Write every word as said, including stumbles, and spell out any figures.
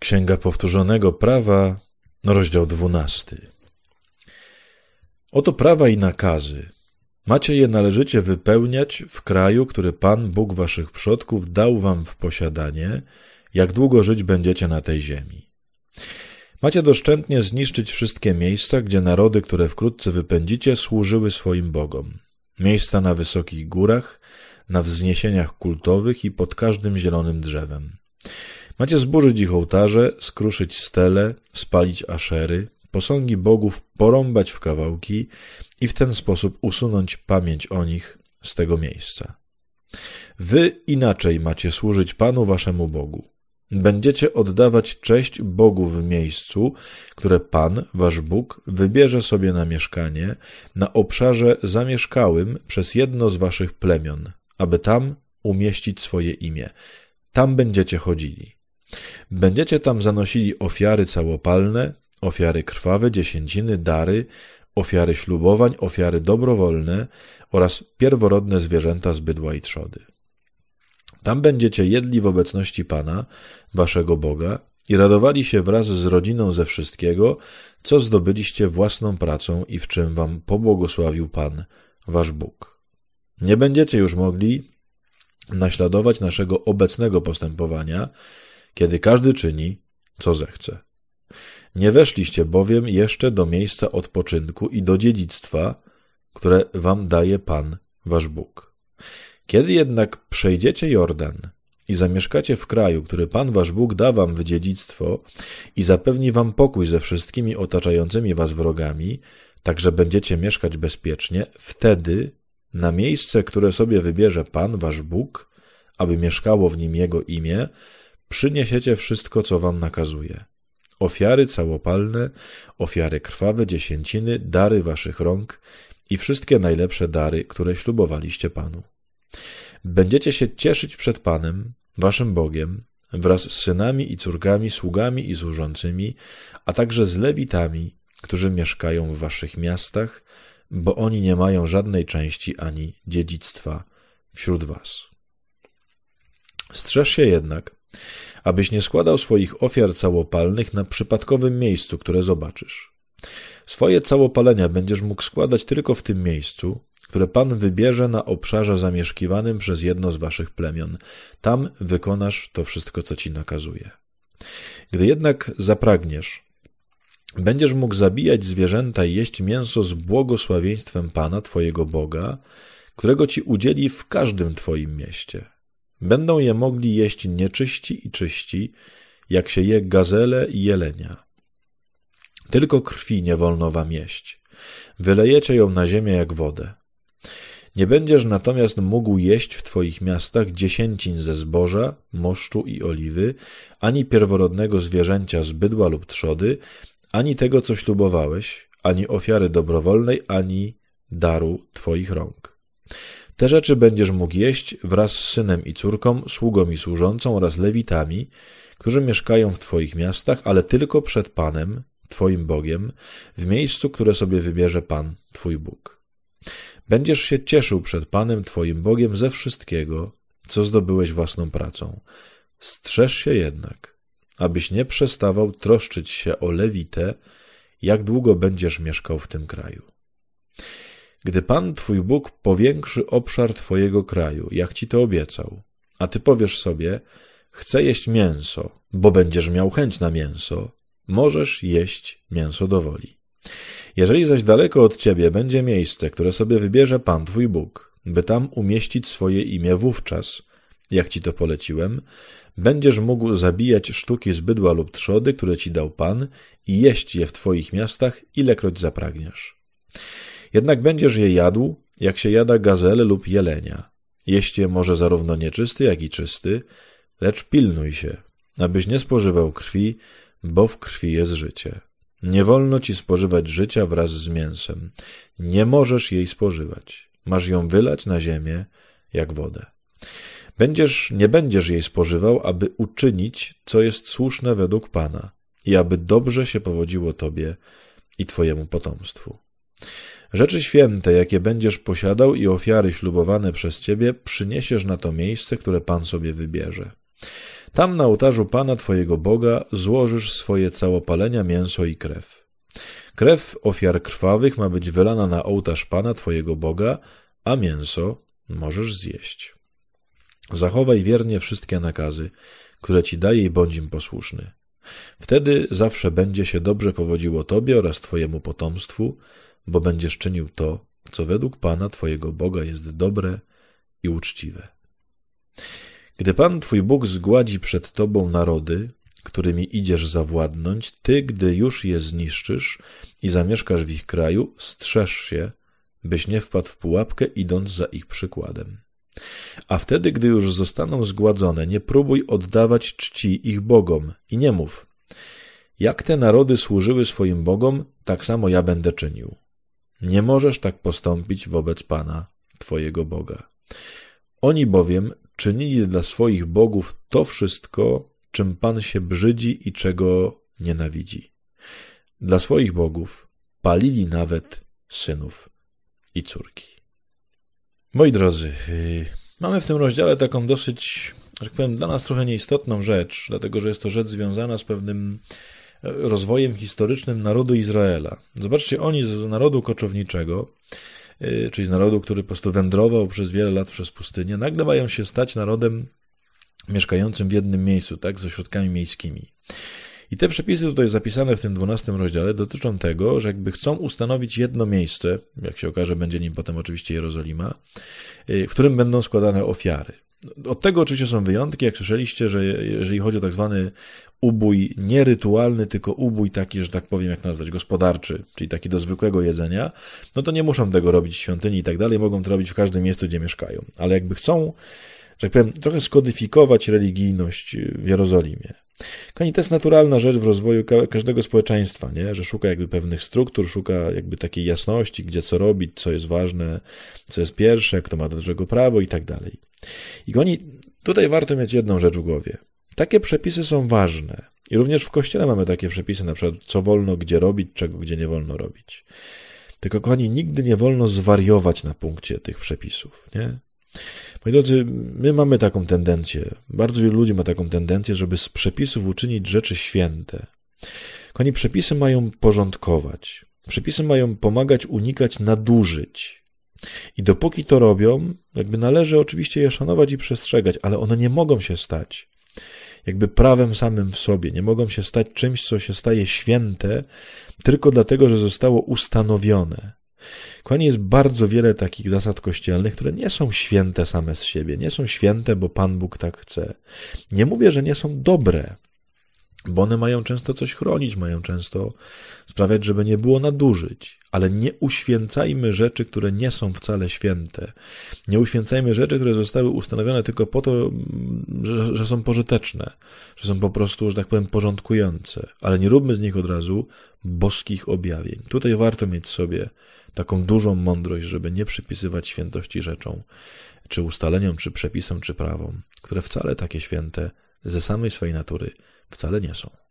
Księga Powtórzonego Prawa, rozdział dwunasty. Oto prawa i nakazy. Macie je należycie wypełniać w kraju, który Pan, Bóg waszych przodków, dał wam w posiadanie, jak długo żyć będziecie na tej ziemi. Macie doszczętnie zniszczyć wszystkie miejsca, gdzie narody, które wkrótce wypędzicie, służyły swoim bogom. Miejsca na wysokich górach, na wzniesieniach kultowych i pod każdym zielonym drzewem. Macie zburzyć ich ołtarze, skruszyć stele, spalić aszery, posągi bogów porąbać w kawałki i w ten sposób usunąć pamięć o nich z tego miejsca. Wy inaczej macie służyć Panu waszemu Bogu. Będziecie oddawać cześć Bogu w miejscu, które Pan, wasz Bóg, wybierze sobie na mieszkanie, na obszarze zamieszkałym przez jedno z waszych plemion, aby tam umieścić swoje imię. Tam będziecie chodzili. Będziecie tam zanosili ofiary całopalne, ofiary krwawe, dziesięciny, dary, ofiary ślubowań, ofiary dobrowolne oraz pierworodne zwierzęta z bydła i trzody. Tam będziecie jedli w obecności Pana, waszego Boga, i radowali się wraz z rodziną ze wszystkiego, co zdobyliście własną pracą i w czym wam pobłogosławił Pan, wasz Bóg. Nie będziecie już mogli naśladować naszego obecnego postępowania, kiedy każdy czyni, co zechce. Nie weszliście bowiem jeszcze do miejsca odpoczynku i do dziedzictwa, które wam daje Pan, wasz Bóg. Kiedy jednak przejdziecie Jordan i zamieszkacie w kraju, który Pan, wasz Bóg, da wam w dziedzictwo i zapewni wam pokój ze wszystkimi otaczającymi was wrogami, tak że będziecie mieszkać bezpiecznie, wtedy na miejsce, które sobie wybierze Pan, wasz Bóg, aby mieszkało w nim Jego imię, przyniesiecie wszystko, co wam nakazuje. Ofiary całopalne, ofiary krwawe, dziesięciny, dary waszych rąk i wszystkie najlepsze dary, które ślubowaliście Panu. Będziecie się cieszyć przed Panem, waszym Bogiem, wraz z synami i córkami, sługami i służącymi, a także z Lewitami, którzy mieszkają w waszych miastach, bo oni nie mają żadnej części ani dziedzictwa wśród was. Strzeż się jednak, abyś nie składał swoich ofiar całopalnych na przypadkowym miejscu, które zobaczysz. Swoje całopalenia będziesz mógł składać tylko w tym miejscu, które Pan wybierze na obszarze zamieszkiwanym przez jedno z waszych plemion. Tam wykonasz to wszystko, co ci nakazuje. Gdy jednak zapragniesz, będziesz mógł zabijać zwierzęta i jeść mięso z błogosławieństwem Pana, twojego Boga, którego ci udzieli w każdym twoim mieście. Będą je mogli jeść nieczyści i czyści, jak się je gazele i jelenia. Tylko krwi nie wolno wam jeść. Wylejecie ją na ziemię jak wodę. Nie będziesz natomiast mógł jeść w twoich miastach dziesięcin ze zboża, moszczu i oliwy, ani pierworodnego zwierzęcia z bydła lub trzody, ani tego, co ślubowałeś, ani ofiary dobrowolnej, ani daru twoich rąk. Te rzeczy będziesz mógł jeść wraz z synem i córką, sługą i służącą oraz lewitami, którzy mieszkają w twoich miastach, ale tylko przed Panem, twoim Bogiem, w miejscu, które sobie wybierze Pan, twój Bóg. Będziesz się cieszył przed Panem, twoim Bogiem, ze wszystkiego, co zdobyłeś własną pracą. Strzeż się jednak, abyś nie przestawał troszczyć się o Lewitę, jak długo będziesz mieszkał w tym kraju. Gdy Pan, twój Bóg, powiększy obszar twojego kraju, jak ci to obiecał, a ty powiesz sobie, chcę jeść mięso, bo będziesz miał chęć na mięso, możesz jeść mięso do woli. Jeżeli zaś daleko od ciebie będzie miejsce, które sobie wybierze Pan, twój Bóg, by tam umieścić swoje imię, wówczas, jak ci to poleciłem, będziesz mógł zabijać sztuki z bydła lub trzody, które ci dał Pan, i jeść je w twoich miastach, ilekroć zapragniesz. Jednak będziesz je jadł, jak się jada gazele lub jelenia. Jeść je może zarówno nieczysty, jak i czysty, lecz pilnuj się, abyś nie spożywał krwi, bo w krwi jest życie. Nie wolno ci spożywać życia wraz z mięsem. Nie możesz jej spożywać. Masz ją wylać na ziemię, jak wodę. Będziesz, nie będziesz jej spożywał, aby uczynić, co jest słuszne według Pana i aby dobrze się powodziło tobie i twojemu potomstwu. Rzeczy święte, jakie będziesz posiadał i ofiary ślubowane przez ciebie, przyniesiesz na to miejsce, które Pan sobie wybierze. Tam na ołtarzu Pana Twojego Boga złożysz swoje całopalenia, mięso i krew. Krew ofiar krwawych ma być wylana na ołtarz Pana Twojego Boga, a mięso możesz zjeść. Zachowaj wiernie wszystkie nakazy, które Ci daje i bądź im posłuszny. Wtedy zawsze będzie się dobrze powodziło Tobie oraz Twojemu potomstwu, bo będziesz czynił to, co według Pana Twojego Boga jest dobre i uczciwe. Gdy Pan Twój Bóg zgładzi przed Tobą narody, którymi idziesz zawładnąć, Ty, gdy już je zniszczysz i zamieszkasz w ich kraju, strzeż się, byś nie wpadł w pułapkę, idąc za ich przykładem. A wtedy, gdy już zostaną zgładzone, nie próbuj oddawać czci ich bogom i nie mów: jak te narody służyły swoim bogom, tak samo ja będę czynił. Nie możesz tak postąpić wobec Pana, Twojego Boga. Oni bowiem czynili dla swoich bogów to wszystko, czym Pan się brzydzi i czego nienawidzi. Dla swoich bogów palili nawet synów i córki. Moi drodzy, mamy w tym rozdziale taką dosyć, że tak powiem, dla nas trochę nieistotną rzecz, dlatego że jest to rzecz związana z pewnym rozwojem historycznym narodu Izraela. Zobaczcie, oni z narodu koczowniczego, czyli z narodu, który po prostu wędrował przez wiele lat przez pustynię, nagle mają się stać narodem mieszkającym w jednym miejscu, tak, z ośrodkami miejskimi. I te przepisy tutaj zapisane w tym dwunastym rozdziale dotyczą tego, że jakby chcą ustanowić jedno miejsce, jak się okaże, będzie nim potem oczywiście Jerozolima, w którym będą składane ofiary. Od tego oczywiście są wyjątki, jak słyszeliście, że jeżeli chodzi o tak zwany ubój nie rytualny, tylko ubój taki, że tak powiem, jak nazwać, gospodarczy, czyli taki do zwykłego jedzenia, no to nie muszą tego robić w świątyni i tak dalej, mogą to robić w każdym miejscu, gdzie mieszkają. Ale jakby chcą, że tak powiem, trochę skodyfikować religijność w Jerozolimie. Kochani, to jest naturalna rzecz w rozwoju każdego społeczeństwa, nie? Że szuka jakby pewnych struktur, szuka jakby takiej jasności, gdzie co robić, co jest ważne, co jest pierwsze, kto ma do czego prawo i tak dalej. I kochani, tutaj warto mieć jedną rzecz w głowie. Takie przepisy są ważne. I również w Kościele mamy takie przepisy, na przykład co wolno gdzie robić, czego gdzie nie wolno robić. Tylko, kochani, nigdy nie wolno zwariować na punkcie tych przepisów, nie? Moi drodzy, my mamy taką tendencję, bardzo wielu ludzi ma taką tendencję, żeby z przepisów uczynić rzeczy święte. Kochani, przepisy mają porządkować. Przepisy mają pomagać unikać nadużyć. I dopóki to robią, jakby należy oczywiście je szanować i przestrzegać, ale one nie mogą się stać jakby prawem samym w sobie. Nie mogą się stać czymś, co się staje święte, tylko dlatego, że zostało ustanowione. Kochani, jest bardzo wiele takich zasad kościelnych, które nie są święte same z siebie. Nie są święte, bo Pan Bóg tak chce. Nie mówię, że nie są dobre, bo one mają często coś chronić, mają często sprawiać, żeby nie było nadużyć. Ale nie uświęcajmy rzeczy, które nie są wcale święte. Nie uświęcajmy rzeczy, które zostały ustanowione tylko po to, że, że są pożyteczne, że są po prostu, że tak powiem, porządkujące. Ale nie róbmy z nich od razu boskich objawień. Tutaj warto mieć sobie taką dużą mądrość, żeby nie przypisywać świętości rzeczom, czy ustaleniom, czy przepisom, czy prawom, które wcale takie święte ze samej swojej natury wcale nie są.